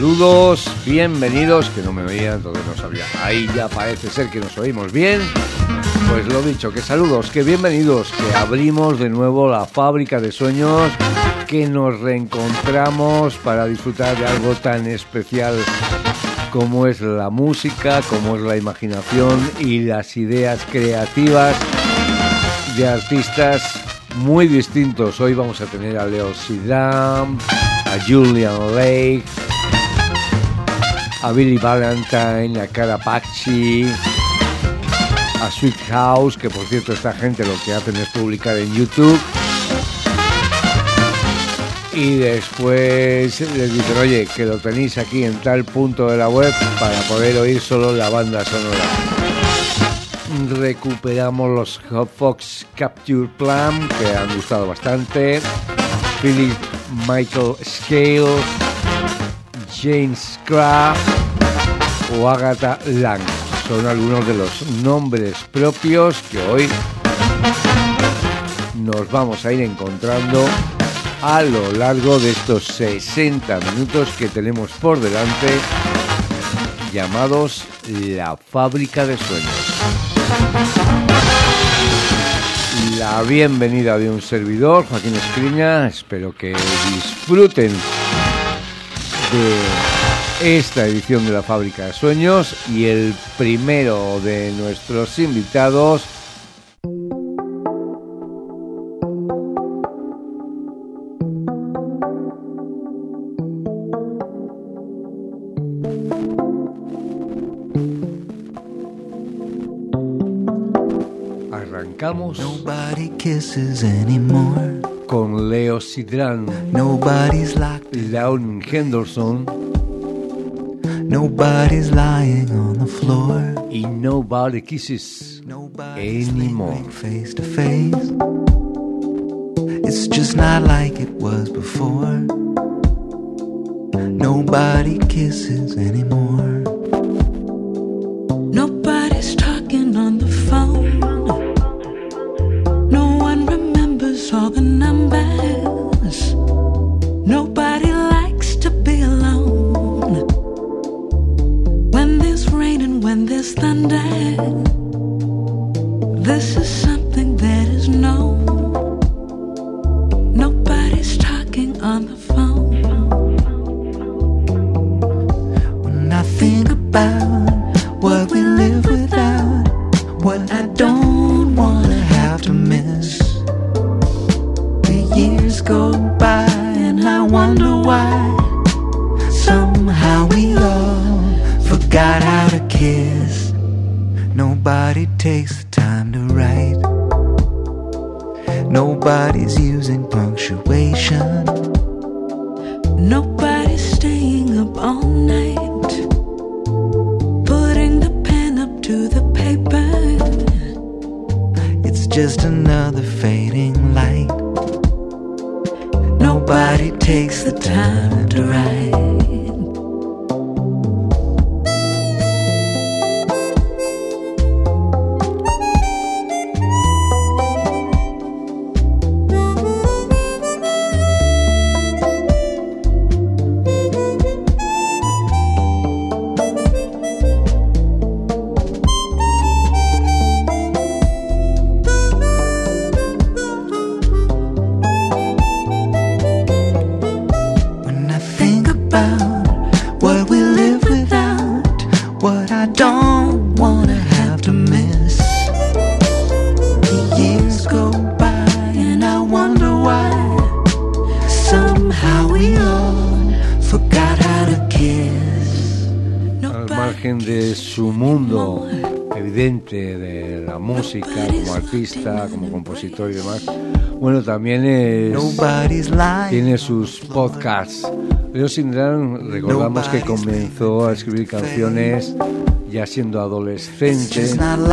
Saludos, bienvenidos, que no me oían, entonces no sabía. Ahí ya parece ser que nos oímos bien. Pues lo dicho, que saludos, que bienvenidos, que abrimos de nuevo la fábrica de sueños, que nos reencontramos para disfrutar de algo tan especial como es la música, como es la imaginación y las ideas creativas de artistas muy distintos. Hoy vamos a tener a Leo Sidran, a Julian Lake, a Billy Valentine, a Cara Paci, a Sweet House, que por cierto esta gente lo que hacen es publicar en YouTube. Y después les dicen, oye, que lo tenéis aquí en tal punto de la web para poder oír solo la banda sonora. Recuperamos los Fox Capture Plan, que han gustado bastante. Philip Michael Scale, James Craft o Agatha Lang. Son algunos de los nombres propios que hoy nos vamos a ir encontrando a lo largo de estos 60 minutos que tenemos por delante, llamados La Fábrica de Sueños. La bienvenida de un servidor, Joaquín Escriña. Espero que disfruten de esta edición de La Fábrica de Sueños y el primero de nuestros invitados. Arrancamos con Leo Sidran, Lauren Henderson, Nobody's lying on the floor. y Nobody Kisses Anymore. Face to face. It's just not like it was before. Nobody kisses anymore. Nobody's talking on the phone. No one remembers all the numbers. Nobody likes to be alone. When there's rain and when there's thunder, this is something that is known. Nobody's talking on the phone. When I think about what we live without, what I don't wanna have to miss, the years go by and I wonder why. Somehow we all forgot how to kiss. Nobody takes the time to write. Nobody's using punctuation. Nobody's staying up all night, putting the pen up to the paper. It's just another fading light. Nobody takes the time to write. De la música, como artista, como compositor y demás. Bueno, también tiene sus podcasts. Leo Sidran, recordamos que comenzó a escribir canciones ya siendo adolescente.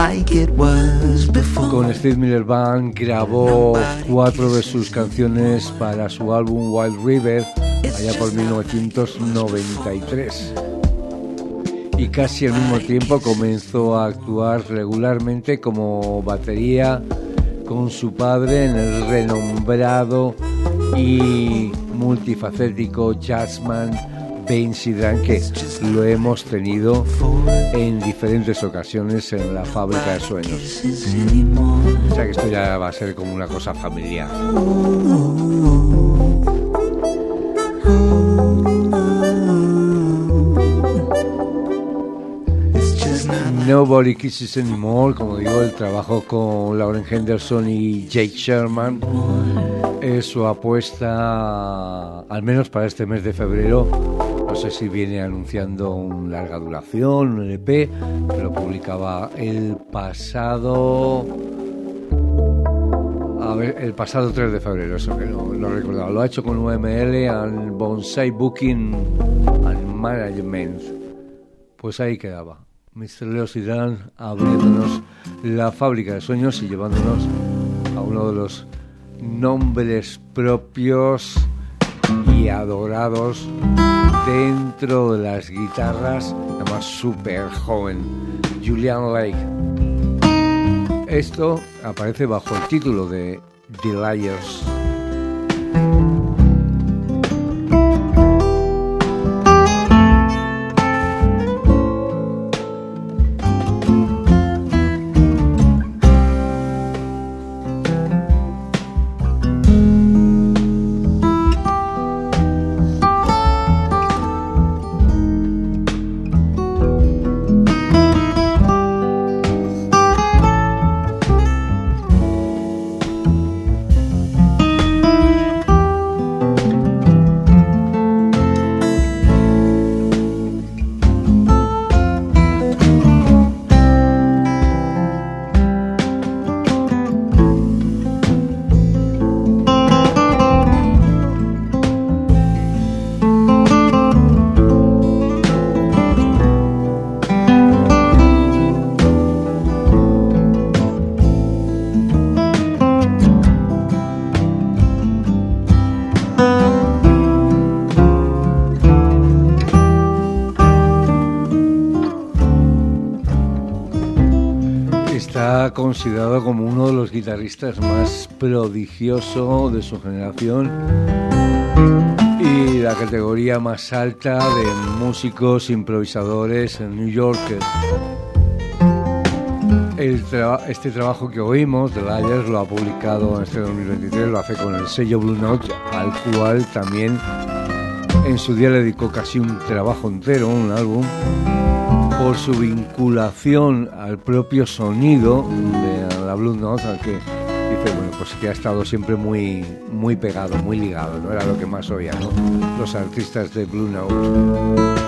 Con Steve Miller Band grabó 4 de sus canciones para su álbum Wild River allá por 1993. Y casi al mismo tiempo comenzó a actuar regularmente como batería con su padre en el renombrado y multifacético jazzman Ben Sidran, que lo hemos tenido en diferentes ocasiones en la Fábrica de Sueños. O sea que esto ya va a ser como una cosa familiar. Nobody Kisses Anymore, como digo, el trabajo con Lauren Henderson y Jake Sherman es su apuesta, al menos para este mes de febrero. No sé si viene anunciando un larga duración, un LP, lo publicaba el pasado 3 de febrero, eso que no recordaba. Lo ha hecho con UML and Bonsai Booking and Management. Pues ahí quedaba Mr. Leo Sidran abriéndonos la Fábrica de Sueños y llevándonos a uno de los nombres propios y adorados dentro de las guitarras, además súper joven, Julian Lake. Esto aparece bajo el título de The Liars. Considerado como uno de los guitarristas más prodigiosos de su generación y la categoría más alta de músicos improvisadores en New York. Este trabajo que oímos, The Liars, lo ha publicado en este 2023, lo hace con el sello Blue Note, al cual también en su día le dedicó casi un trabajo entero, un álbum, por su vinculación al propio sonido de la Blue Note, al que dice, bueno, pues que ha estado siempre muy pegado, muy ligado, ¿no? Era lo que más oía, ¿no? Los artistas de Blue Note.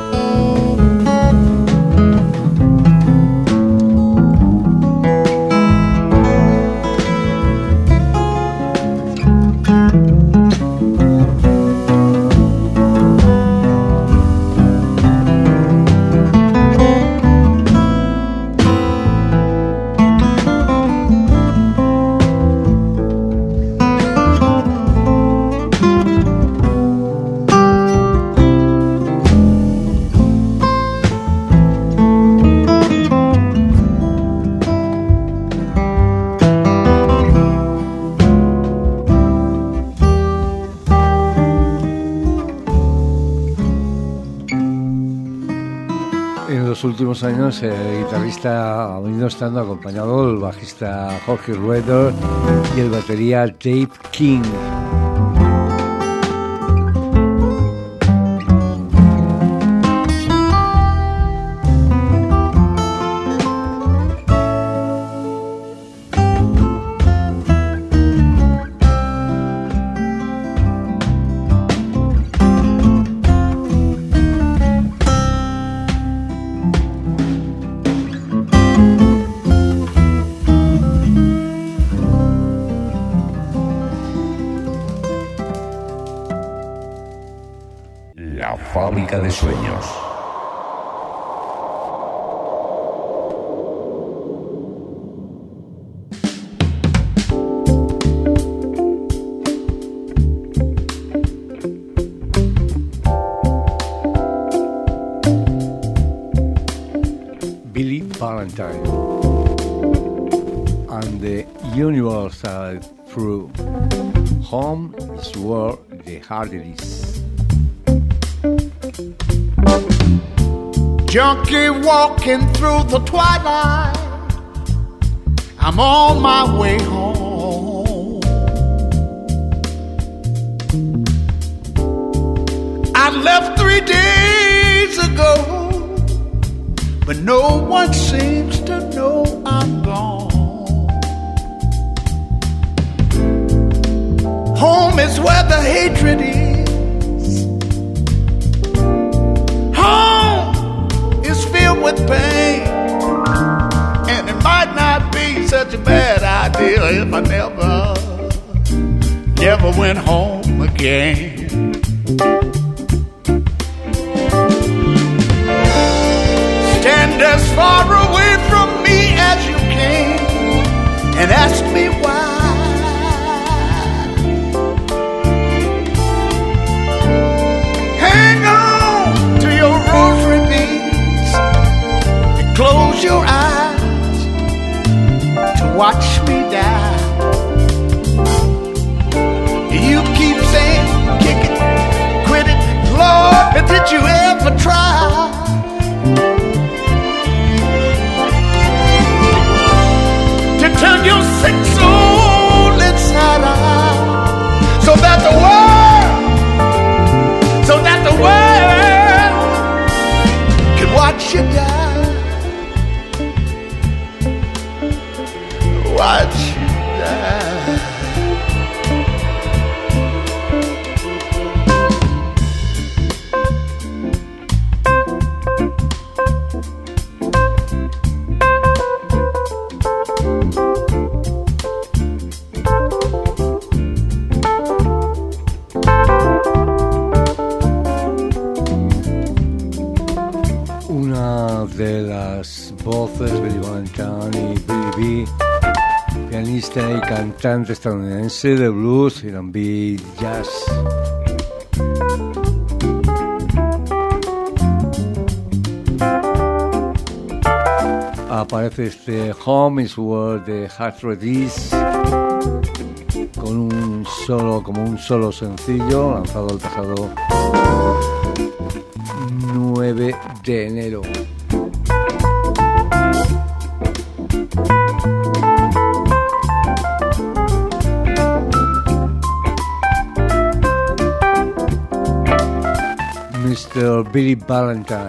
En los últimos años el guitarrista ha venido estando acompañado del bajista Jorge Rueder y el batería Dave King. Fábrica de Sueños. Billy Valentine and the Universal Through. Home is where the heart is. Junkie walking through the twilight, I'm on my way home. I left 3 days ago, but no one seems to know I'm gone. Home is where the hatred is. Home is filled with pain, and it might not be such a bad idea if I never went home again. Stand as far away from me as you can and ask me why. Hang on to your rosary beads and close your eyes to watch me die. You keep saying, kick it, quit it, Lord, did you ever try? Turn your sick soul inside out, so that the world can watch you die, watch you die. De las voces Billy Valentine y Billy B, pianista y cantante estadounidense de blues, R&B, jazz. Aparece este Home is Where the Heart Is con como un solo sencillo lanzado el pasado 9 de enero. Mr. Billy Valentine.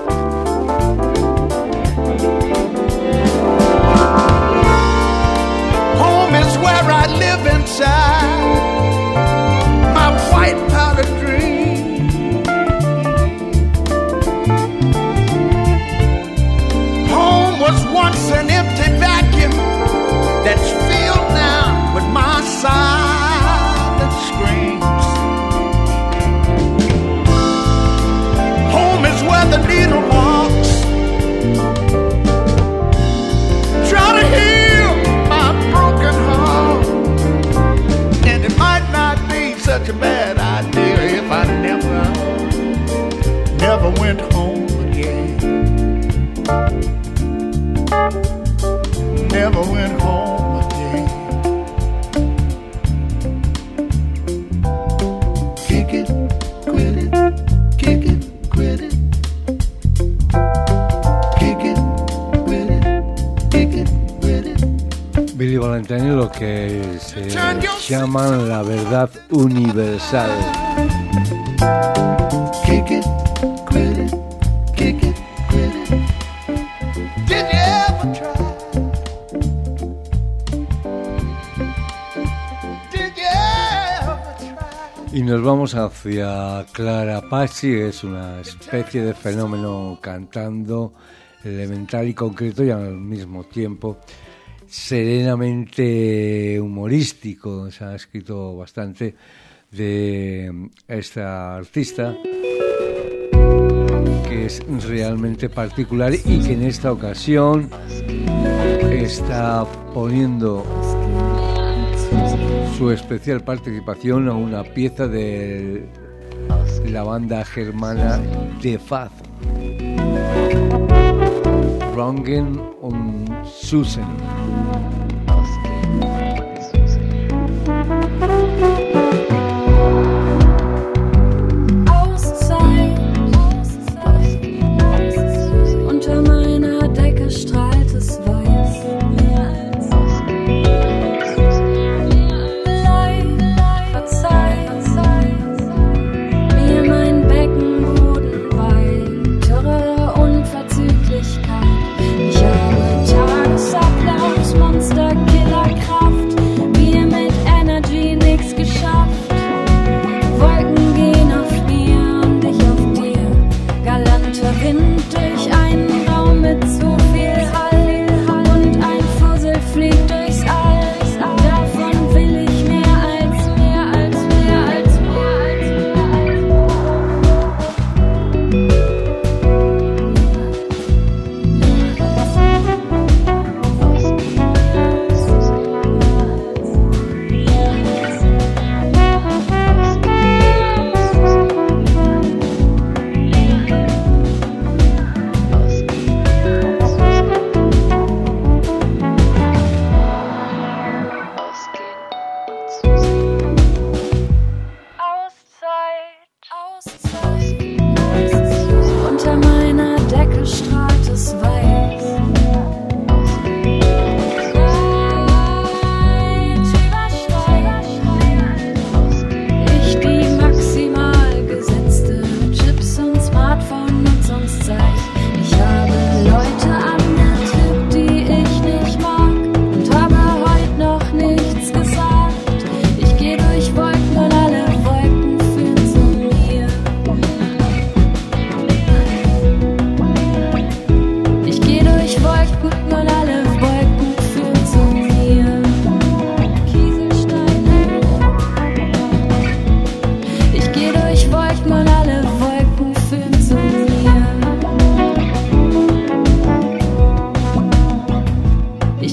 Home is where I live inside my white powder dream. Home was once an empty vacuum that's filled now with my silent screams. Home is where the needle walks, try to heal my broken heart. And it might not be such a bad idea if I never went home again. Never went home again. Kick it, quit it, kick it, quit it. Kick it, quit it, kick it, quit it. Billy Valentine, lo que se llaman la verdad universal. Kick it, quit it, kick it, quit it. Did you ever try? Did you ever try? Y nos vamos hacia Clara Paci, es una especie de fenómeno cantando elemental y concreto y al mismo tiempo serenamente humorístico. Se ha escrito bastante de esta artista, que es realmente particular y que en esta ocasión está poniendo su especial participación a una pieza de la banda germana de Faz, Rangen und Susan. Auszeit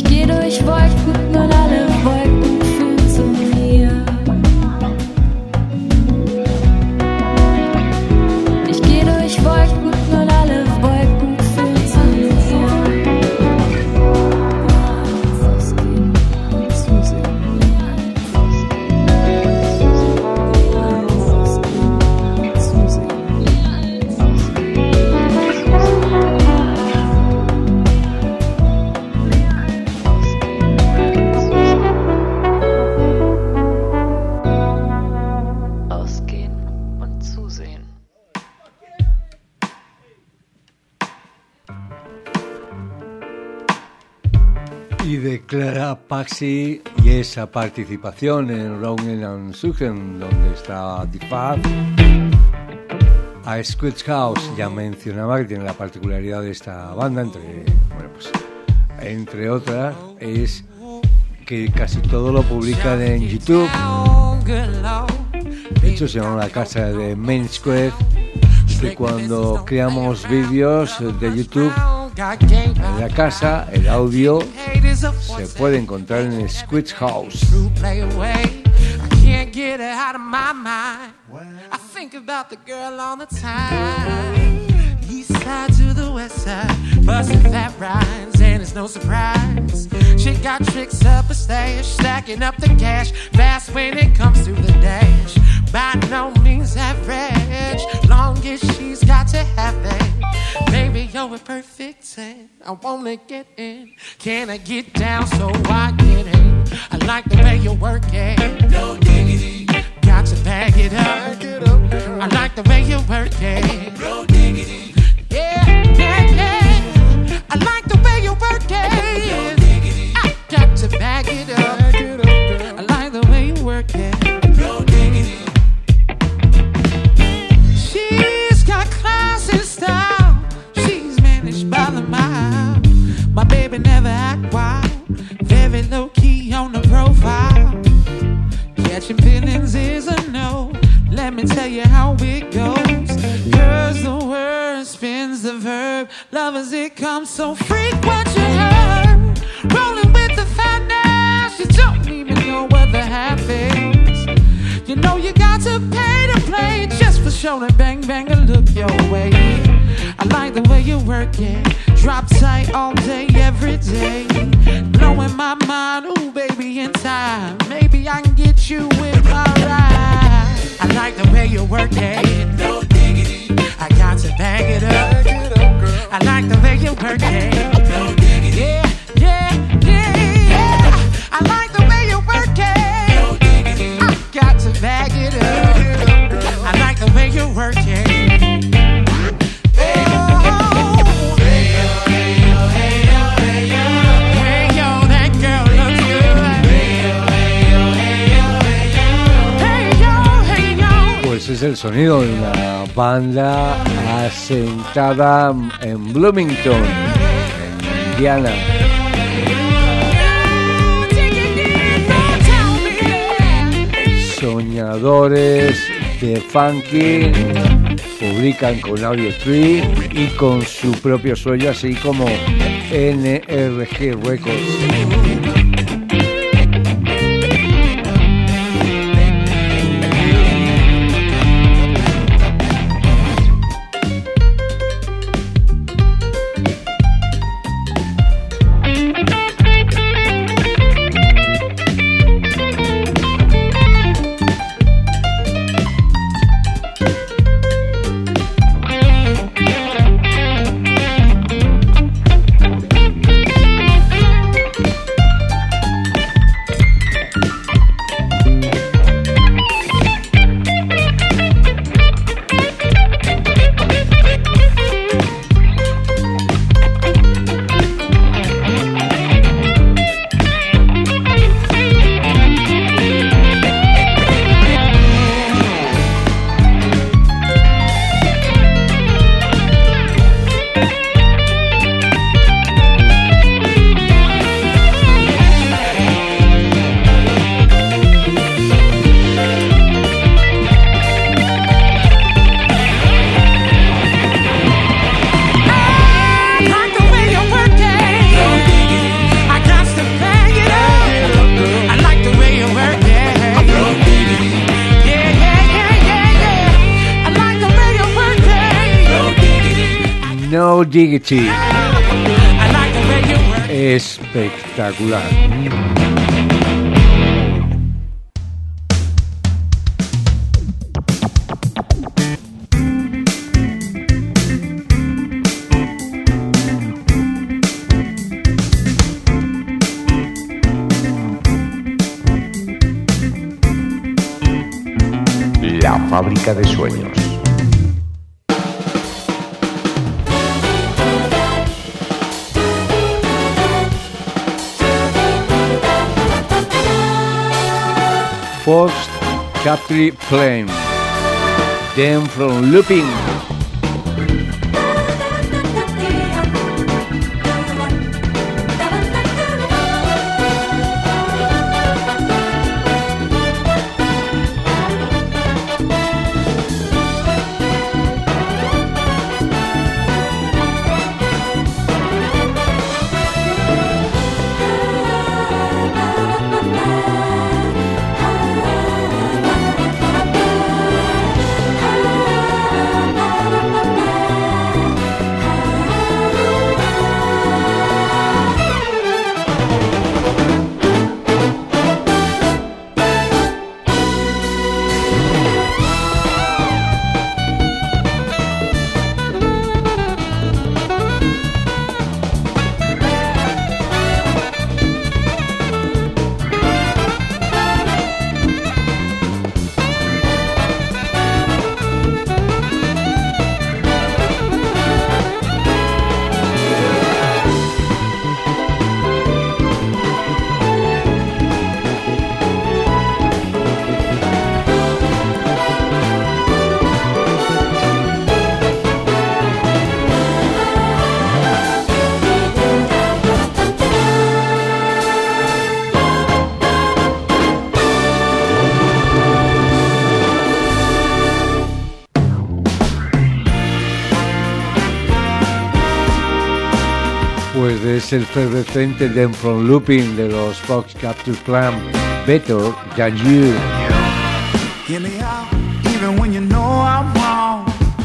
gehe durch Wolken und alle Wolken fühlen zu mir. Ich gehe durch Wolken und alle Wolken fühlen zu mir. Ausgehen und zusehen. Y de Clara Paxi y esa participación en Rogen and Sugen, donde está The Fab. A Squid House ya mencionaba que tiene la particularidad de esta banda, entre otras, es que casi todo lo publican en YouTube. De hecho, se llama la casa de Main Square, que cuando creamos vídeos de YouTube en la casa, el audio se puede encontrar en Squid House. Can't get it out of my mind. I think about the girl all the time. East side to the west side, busting that rhymes, and it's no surprise. She got tricks up her stash, stacking up the cash, fast when it comes to the dash. By no means average, long as she's got to have it. Baby, you're a perfect 10. I wanna get in. Can I get down so I get in? I like the way you work it. No diggity. Got to bag it up. I like the way you work it. No diggity. Yeah, yeah, yeah. I like the way you work it. No diggity. I got to bag it up. I like the way you work it. No diggity. She's got class and style. She's managed by the mile. My baby never act wild. Very low key on the profile. Catching feelings is a no. Let me tell you how it goes. Curves the word, spins the verb. Love as it comes, so freak what you heard. Rolling with the fatness. You don't even know what the half is. You know you got to pay to play just for show to bang bang and look your way. I like the way you work it. Drop tight all day, every day. Blowing my mind, ooh baby in time. Maybe I can get you with my ride. I like the way you work it. No diggity. I got to bag it up. I like the way you work it. No diggity. Yeah, yeah, yeah, yeah. I like the way you work it. No diggity. I got to bag it up. I like the way you work it. Es el sonido de una banda asentada en Bloomington, en Indiana. Soñadores de funky, publican con Audio Tree y con su propio sello, así como NRG Records. No Diggity. I like the way you work. Espectacular. La fábrica de sueños. Fox Capri Flame. Them from Looping. Pues es el efervescente Them from Looping de los Fox Capture Clan, Better Than You. Hear me out, even when you know I'm wrong.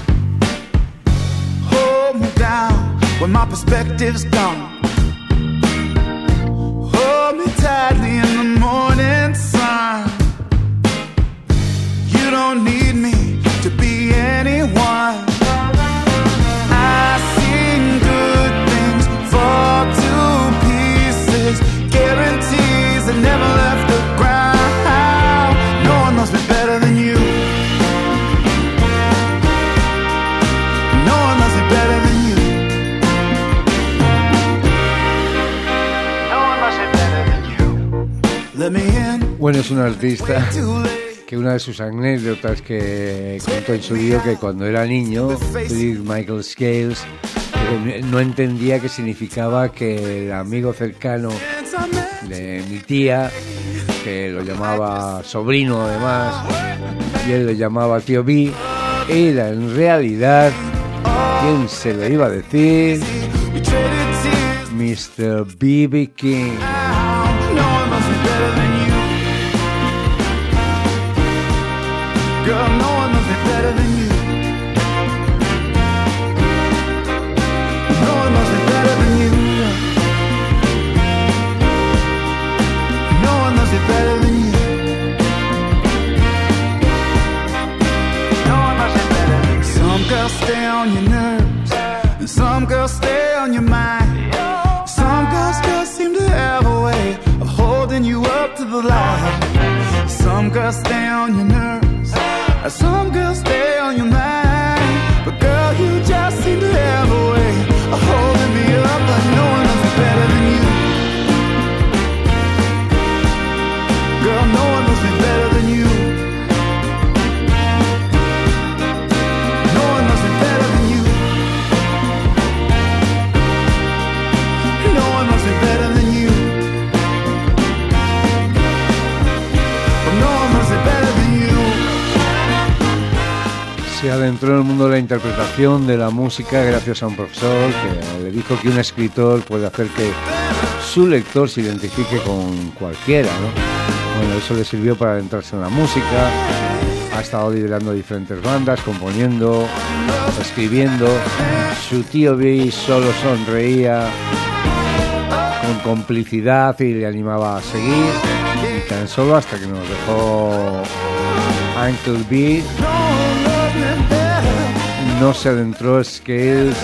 Hold me down when my perspective's gone. Hold me tightly in the morning sun. You don't need me to be anyone. I've seen good things fall to pieces. Guarantees that never left the ground. No one knows me better than you. No one knows me better than you. No one knows me better than you. Let me in. Bueno, es un artista Too late. que una de sus anécdotas que contó en su video que cuando era niño, Philip Michael Scales no entendía qué significaba que el amigo cercano de mi tía, que lo llamaba sobrino además, y él lo llamaba tío B, era en realidad, ¿quién se lo iba a decir? We traded tears. Mr. B.B. King. No one knows me better than you. Girl, no one knows me better than you. No one knows me better than you. No one knows me better than you. No one knows me better than you. Some girls stay on your nerves, and some girls stay on your mind. Some girls just seem to have a way of holding you up to the light. Some girls stay on your nerves, and some girls stay on your mind. But girl, you just seem to have a way of holding me up like no one knows me better than you. Girl, no one knows me better than you. No one knows me better than you. No one knows me better than you. No one knows me better than you. Se adentró en el mundo de la interpretación de la música gracias a un profesor que le dijo que un escritor puede hacer que su lector se identifique con cualquiera, ¿no? Bueno, eso le sirvió para adentrarse en la música Ha estado liderando diferentes bandas, componiendo, escribiendo. Su tío Bill solo sonreía con complicidad y le animaba a seguir. Y tan solo hasta que nos dejó Uncle Bill, no se adentró Scales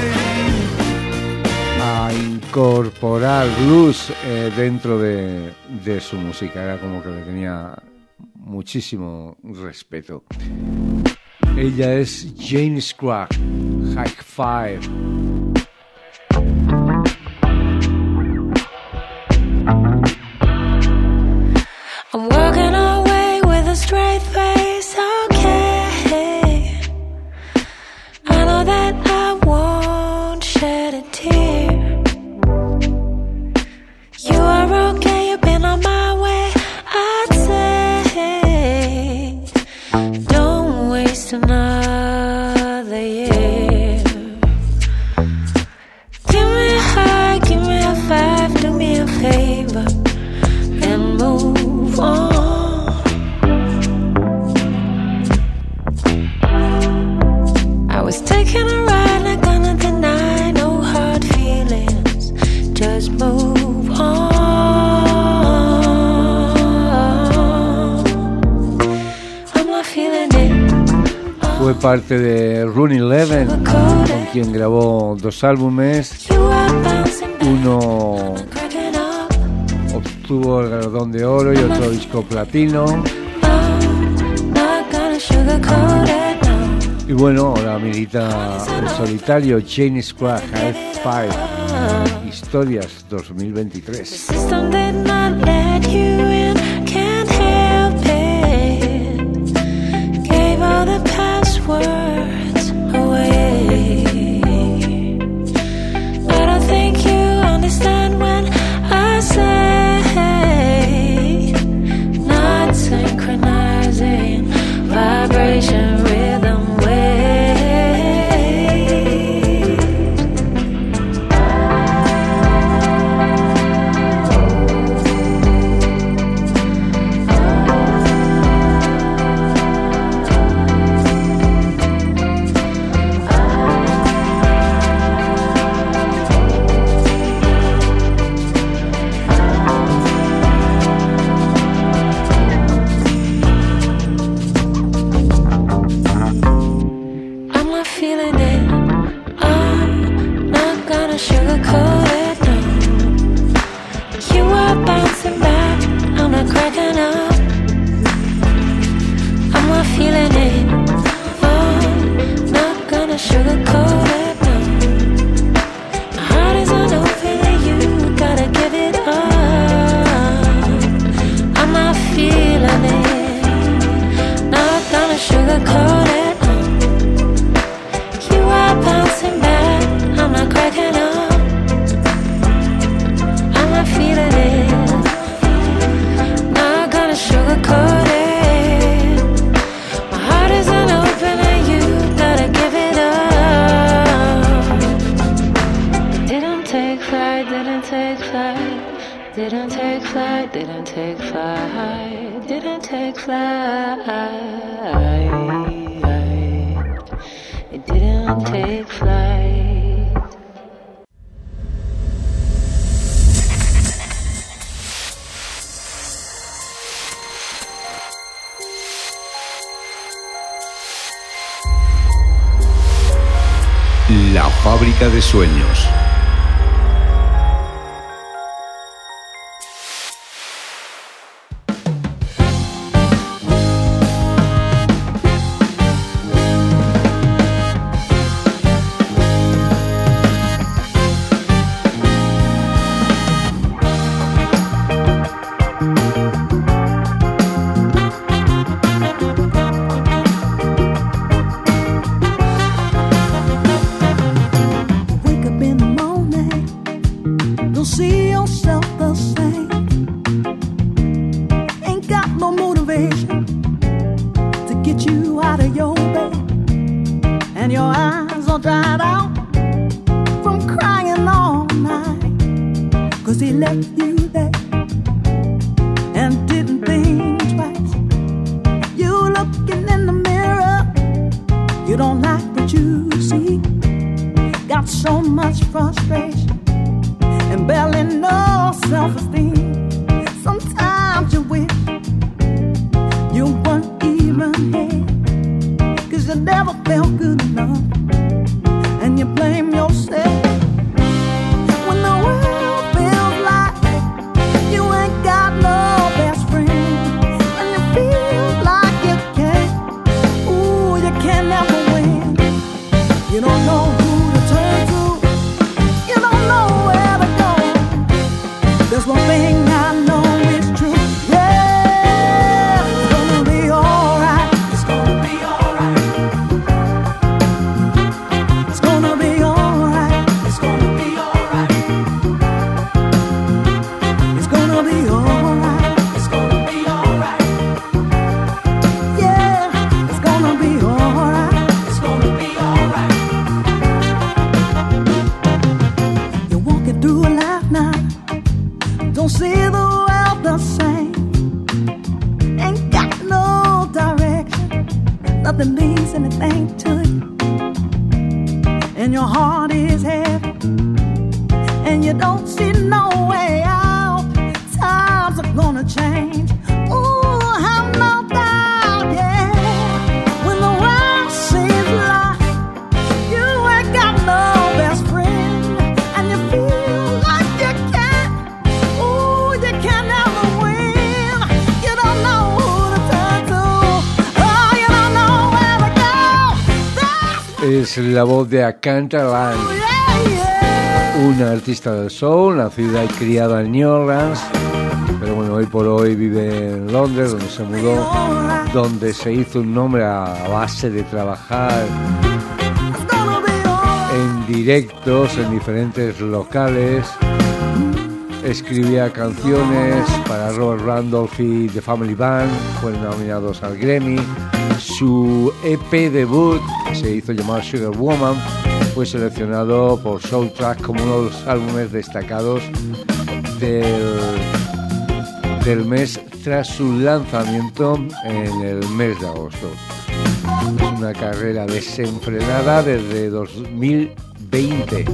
a incorporar blues dentro de su música. Era como que le tenía muchísimo respeto. Ella es Jane Scruggs, High Five. I'm walking away with a straight face, okay. I know that I won't shed a tear. You are okay, you've been on my way. I'd say don't waste another year. Give me a high, give me a five, do me a favor and move on. I was taking a ride, not gonna deny, no hard feelings, just move on. I'm not feeling it. Fue parte de Running Eleven, con quien grabó 2 álbumes. You are bouncing back, Uno cracking up. obtuvo el galardón de oro y otro disco platino. Not gonna sugarcoat it, no. Y bueno, ahora milita en solitario. Jane Scruggs, High Five, Historias 2023. System did not let you in, can't help it. Gave all the passwords away. I don't think you understand when I say not synchronizing, vibration, rhythm, wave. I'm not feeling it. I'm not gonna sugarcoat it, no. You are bouncing back, I'm not cracking up. I'm not feeling it. I'm not gonna sugarcoat it, no. My heart is unopen and you gotta give it up. I'm not feeling it. Not gonna sugarcoat it. You are bouncing back, I'm not cracking up. I'm not feeling it. Not gonna sugarcoat it. My heart isn't open and you gotta give it up. It didn't take flight, didn't take flight. Didn't take flight, didn't take flight. Didn't take flight. It didn't take flight. La fábrica de sueños. Wake up in the morning, don't see yourself the same. Ain't got no motivation to get you out of your bed, and your eyes are dried out from crying all night, 'cause he left you there and didn't think twice. You looking gonna be alright. It's gonna be alright. Yeah, it's gonna be alright. It's gonna be alright. You're walking through a life now, don't see the world the same. Ain't got no direction, nothing means anything to you, and your heart is heavy, and you don't see no way out. Times are gonna change. Ooh, have no doubt, yeah. When the world seems like you ain't got no best friend, and you feel like you can't, ooh, you can't ever win. You don't know who to turn to, oh, you don't know where to go. Es la voz de Akanta Lang, una artista del soul, nacida y criada en New Orleans, pero bueno, hoy por hoy vive en Londres, donde se mudó, donde se hizo un nombre a base de trabajar en directos, en diferentes locales. Escribía canciones para Robert Randolph y The Family Band, fueron nominados al Grammy. Su EP debut se hizo llamar Sugar Woman, fue seleccionado por Soundtrack como uno de los álbumes destacados del mes tras su lanzamiento en el mes de agosto. Es una carrera desenfrenada desde 2020.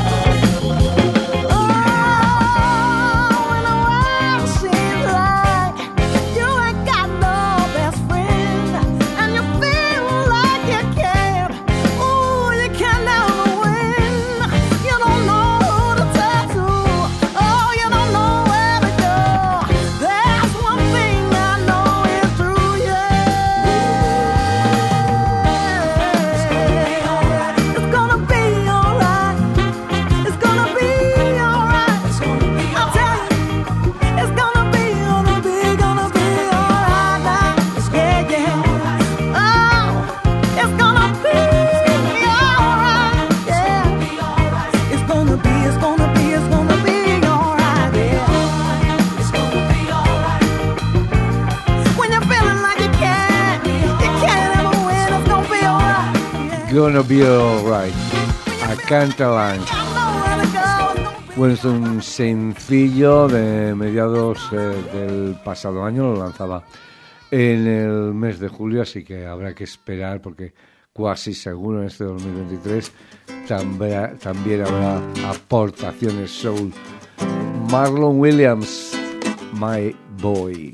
Gonna Be Alright, Akanta Lang. Bueno, es un sencillo de mediados del pasado año, lo lanzaba en el mes de julio, así que habrá que esperar porque casi seguro en este 2023 también habrá aportaciones soul. Marlon Williams, My Boy.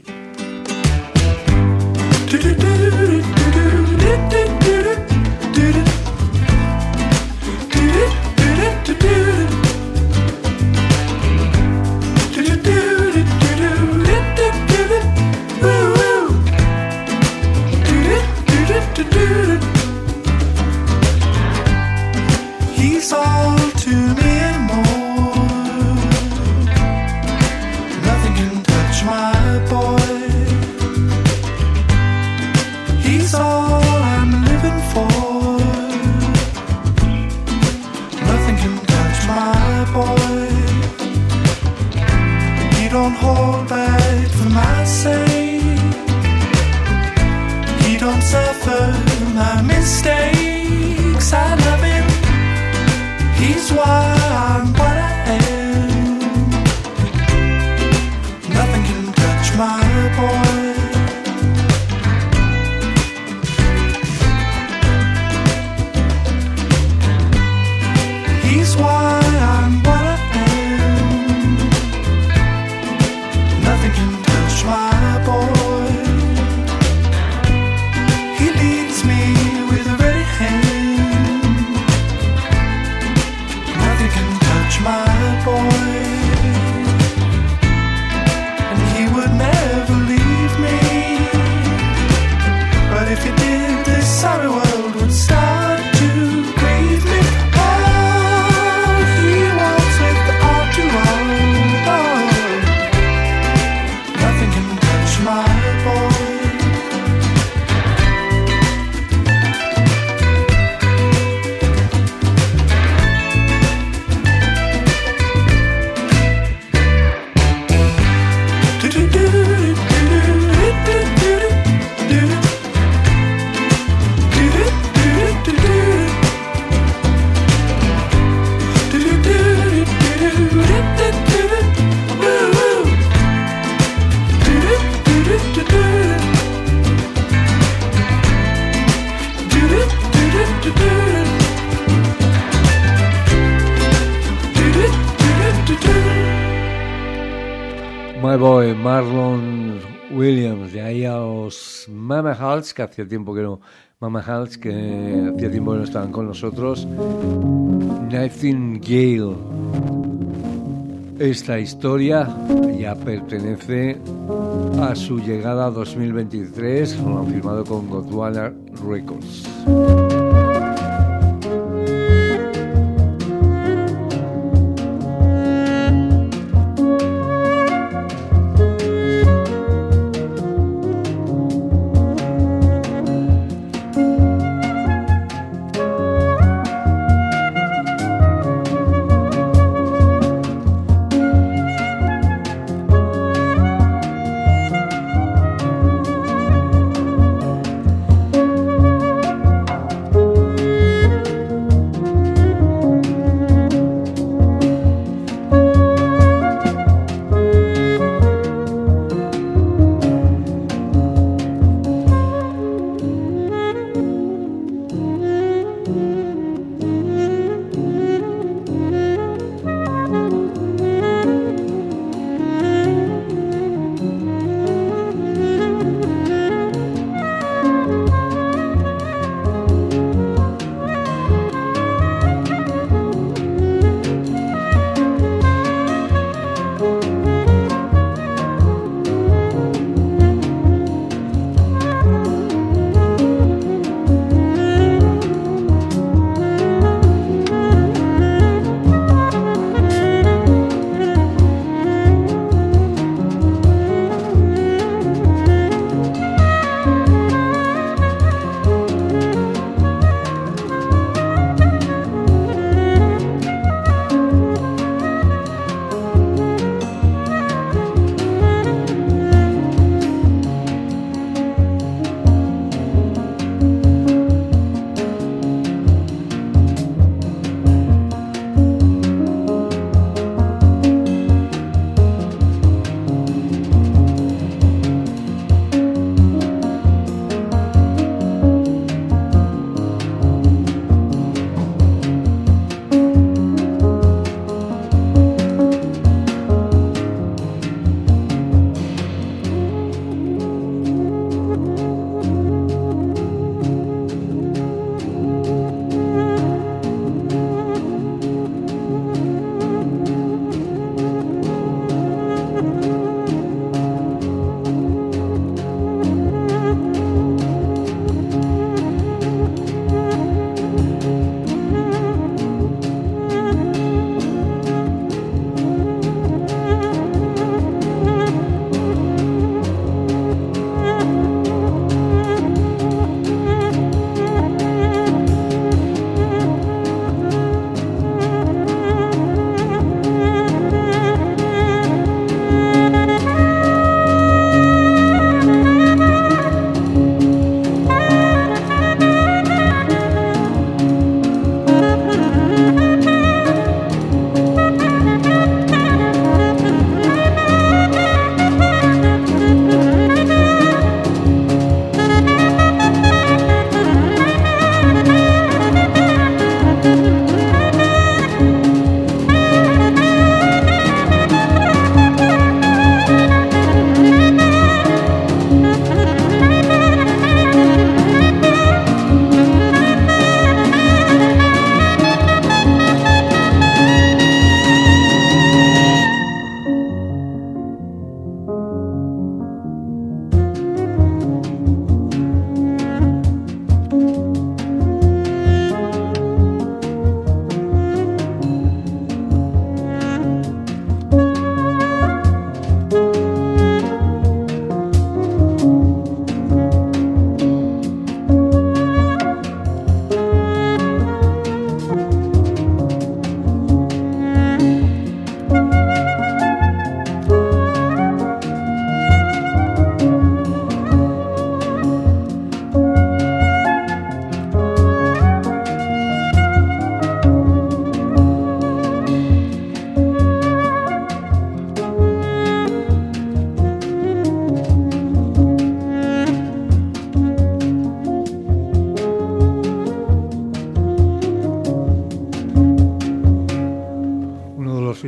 He's all to me and more. Nothing can touch my boy. He's all I'm living for. Nothing can touch my boy. He don't hold back for my sake. He don't suffer my mistakes. I love him. He's why I'm what I am. Nothing can touch my boy. He's why I'm what I am. Nothing can touch my boy. He leads me with a ready hand. Nothing can touch my boy. And he would never leave me. But if he did, this sorry world would start to grieve me. Oh, he walks with the all too old. Oh, nothing can touch my Marlon Williams, de ahí a los Mama Halts, que hacía tiempo que no estaban con nosotros. Nightingale. Esta historia ya pertenece a su llegada a 2023, lo han firmado con Gondwana Records.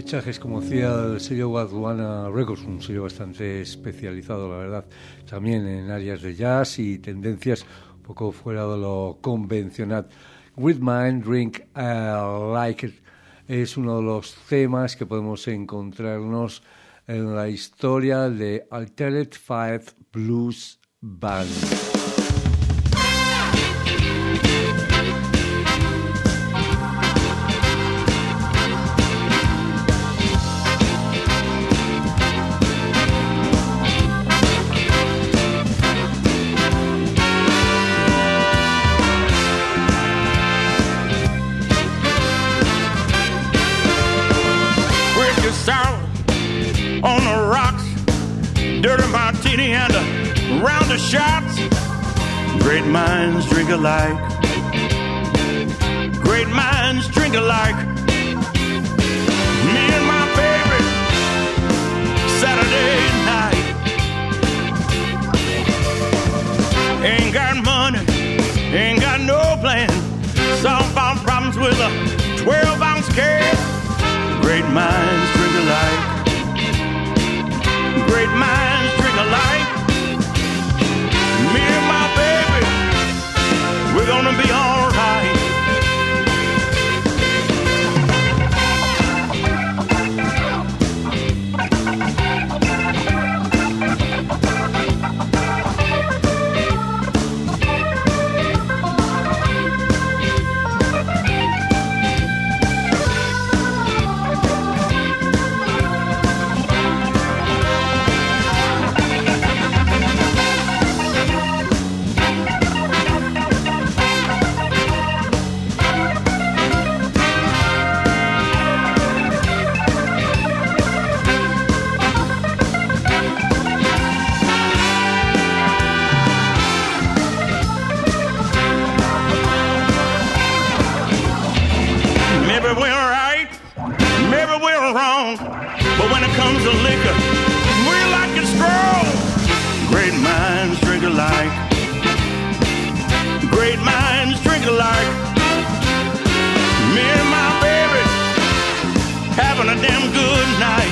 fichajes, como decía el sello Wadwana Records, un sello bastante especializado, la verdad, también en áreas de jazz y tendencias un poco fuera de lo convencional. With Mind, Drink Like It es uno de los temas que podemos encontrarnos en la historia de Altered Five Blues Band. On the rocks, dirty martini and a round of shots. Great minds drink alike. Great minds drink alike. Me and my favorite Saturday night. Ain't got money, ain't got no plan. Solve our problems with a 12-ounce can. Great minds drink alike. Great minds drink alike. Me and my baby, we're gonna be all right. But when it comes to liquor, we like it strong. Great minds drink alike. Great minds drink alike. Me and my baby having a damn good night.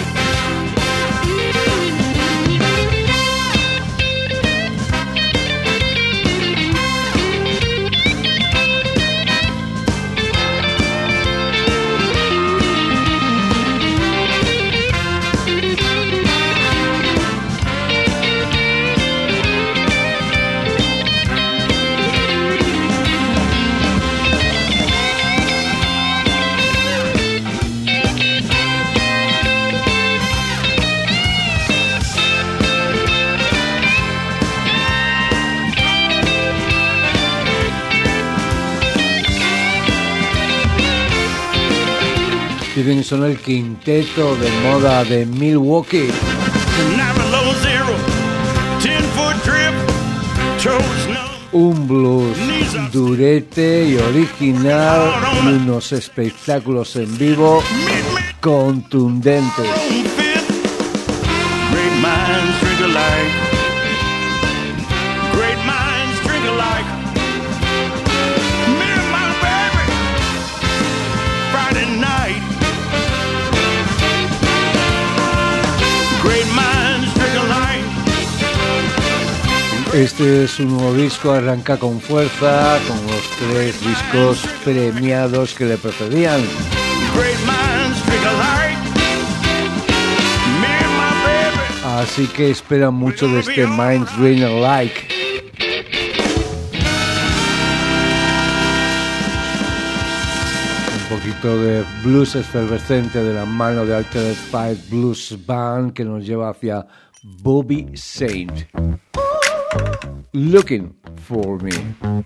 Dicen que son el quinteto de moda de Milwaukee. Un blues durete y original, y unos espectáculos en vivo contundentes. Great minds drink alike. Great minds drink alike. Me and my baby, Friday night. Great minds drink alike. Este es un nuevo disco, arranca con fuerza, con los 3 discos premiados que le precedían. Great minds drink alike. Me and my baby. Así que espera mucho de este Minds Drink Alike. Un poquito de blues efervescente de la mano de Altered Five Blues Band que nos lleva hacia Bobby Saint. Looking for Me.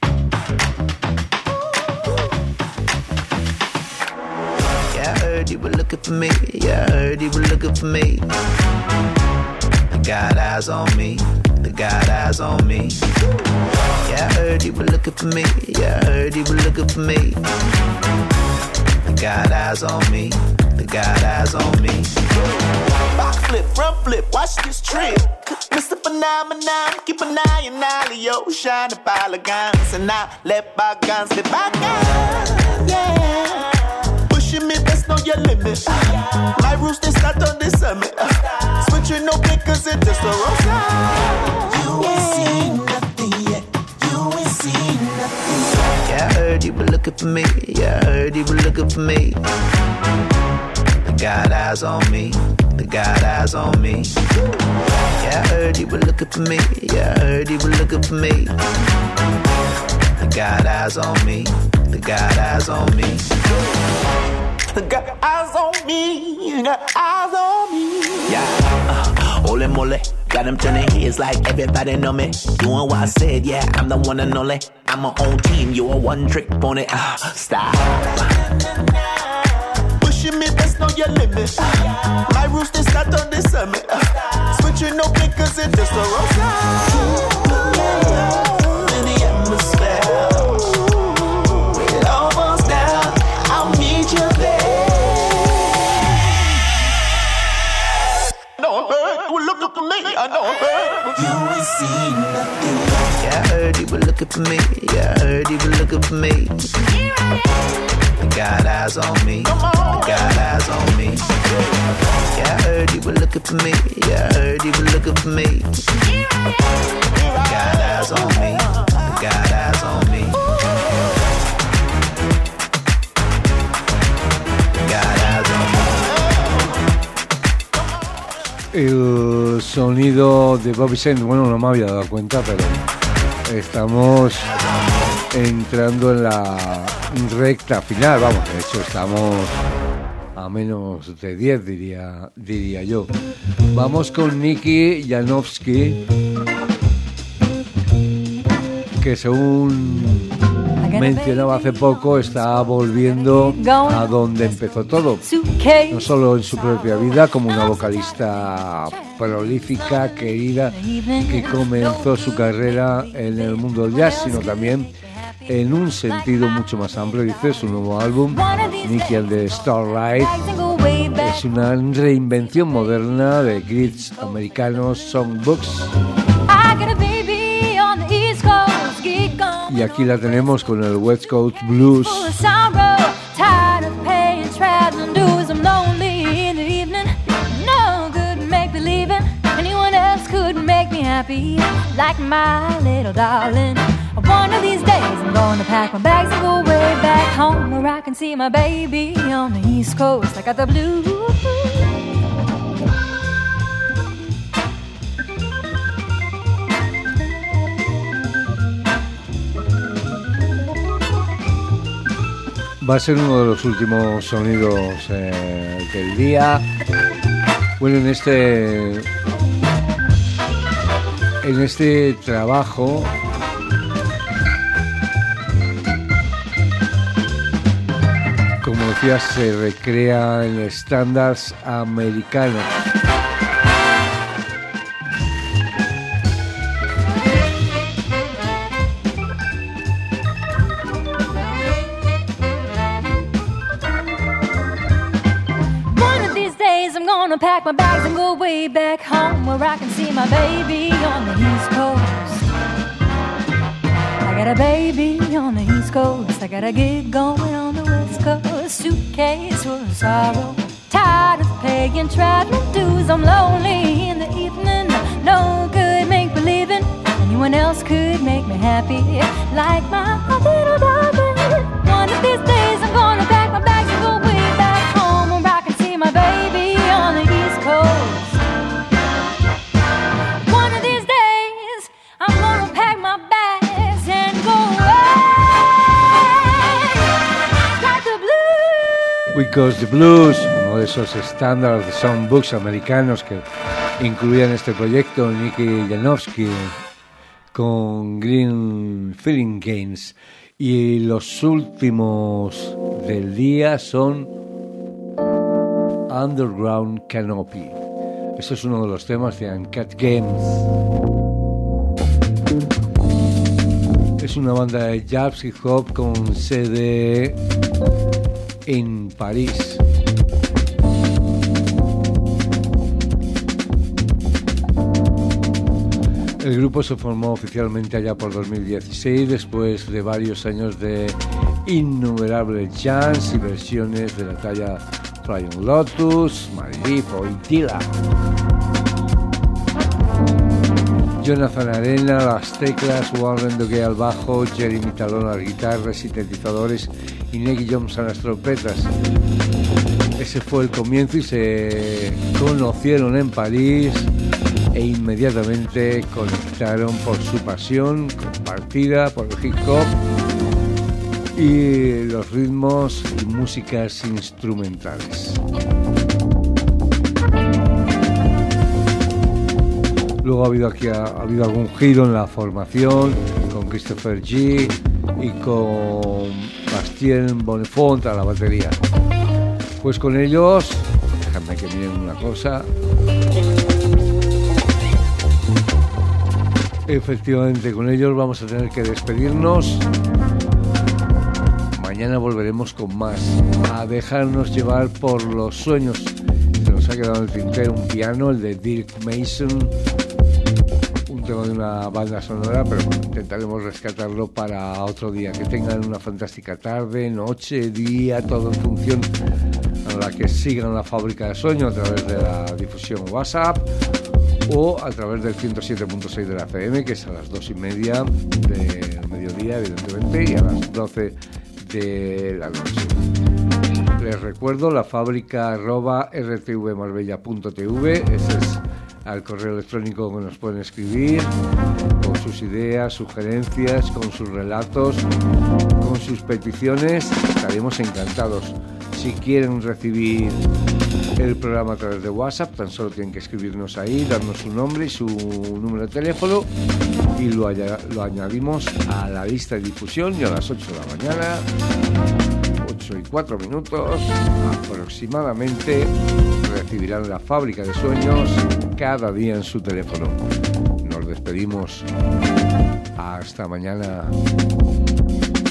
Yeah, I heard you were looking for me. Yeah, I heard you were looking for me. You got eyes on me. They got eyes on me. Yeah, I heard you were looking for me. Yeah, I heard you were looking for me. You got eyes on me. They got eyes on me. Back flip, front flip, watch this trip. Mr. Phenomenon, keep an eye on Olio, shine a pile of guns, and now let bygones be bygones. Yeah. Pushing me, that's not your limit. My roots, they start on the summit. Switching no blinkers, it just a roll. You ain't seen nothing yet. You ain't seen nothing yet. Yeah, I heard you were looking for me. Yeah, I heard you were looking for me. The God eyes on me. The God eyes on me. Yeah, I heard you were looking for me. Yeah, I heard you were looking for me. The God eyes on me. The God eyes on me. Got eyes on me, got eyes on me. Yeah, ole mole. Got them turning heads like everybody know me. Doing what I said, yeah, I'm the one and only. I'm my own team, you a one trick pony. Stop. Pushing me, that's not your limit. My roots, they start on the summit. Switching no blinkers, it just a roll. In the atmosphere. Look for me, I don't hurt. You ain't seen nothing. Yeah, I heard you were looking for me. Yeah, I heard you were looking for me. The God eyes on me. The God eyes on me. Yeah, I heard you were looking for me. Yeah, I heard you were looking for me. The God eyes on me. The God eyes on me. The God eyes on me. El sonido de Bobby Saint, bueno, no me había dado cuenta, pero estamos entrando en la recta final, vamos, de hecho estamos a menos de 10, diría yo. Vamos con Nicky Janovsky, que según mencionaba hace poco, está volviendo a donde empezó todo, no solo en su propia vida como una vocalista prolífica, querida, que comenzó su carrera en el mundo del jazz, sino también en un sentido mucho más amplio. Dice su nuevo álbum, Nicky and the Starlight, es una reinvención moderna de grids americanos, songbooks. Y aquí la tenemos con el West Coast Blues. Like my little darling. One of these days I'm gonna pack my bags and go way back home, where I can see my baby on the East Coast. I got the blues. Va a ser uno de los últimos sonidos del día. Bueno, en este trabajo como decía, se recrea en estándares americanos. Pack my bags and go way back home, where I can see my baby on the East Coast. I got a baby on the East Coast. I got a gig going on the West Coast. Suitcase full of sorrow, tired of paying traveling dues. I'm lonely in the evening, no good make believing anyone else could make me happy like my little darling. One of these days I'm gonna pack my bags and go way back home, where I can see my baby on the East Coast. One of these days I'm gonna pack my bags and go away like the blues. Because the Blues, uno de esos estándares de songbooks americanos que incluían este proyecto, Nicky Janovsky con Green Feeling Games. Y los últimos del día son Underground Canopy. Este es uno de los temas de Uncut Games. Es una banda de jazz hip hop con sede en París. El grupo se formó oficialmente allá por 2016, después de varios años de innumerables jams y versiones de la talla Flying Lotus, Malifo y Tila. Jonathan Arena a las teclas, Warren Duguay al bajo, Jeremy Talon a las guitarras y sintetizadores y Nicky Johnson a las trompetas. Ese fue el comienzo y se conocieron en París e inmediatamente conectaron por su pasión compartida por el hip hop y los ritmos y músicas instrumentales. Luego ha habido algún giro en la formación con Christopher G y con Bastien Bonnefont a la batería. Pues con ellos, déjame que miren una cosa. Efectivamente, con ellos vamos a tener que despedirnos. Mañana volveremos con más, a dejarnos llevar por los sueños. Se nos ha quedado en el tintero un piano, el de Dirk Mason, un tema de una banda sonora, pero intentaremos rescatarlo para otro día. Que tengan una fantástica tarde, noche, día, todo en función a la que sigan la Fábrica de Sueños a través de la difusión WhatsApp o a través del 107.6 de la FM, que es a las 2:30 del mediodía, evidentemente, y a las 12 de la noche. Les recuerdo la fábrica @rtvmarbella.tv, ese es al correo electrónico que nos pueden escribir con sus ideas, sugerencias, con sus relatos, con sus peticiones. Estaremos encantados. Si quieren recibir el programa a través de WhatsApp, tan solo tienen que escribirnos ahí, darnos su nombre y su número de teléfono y lo añadimos a la lista de difusión, y a las 8 de la mañana, 8:04 aproximadamente, recibirán la Fábrica de Sueños cada día en su teléfono. Nos despedimos. Hasta mañana.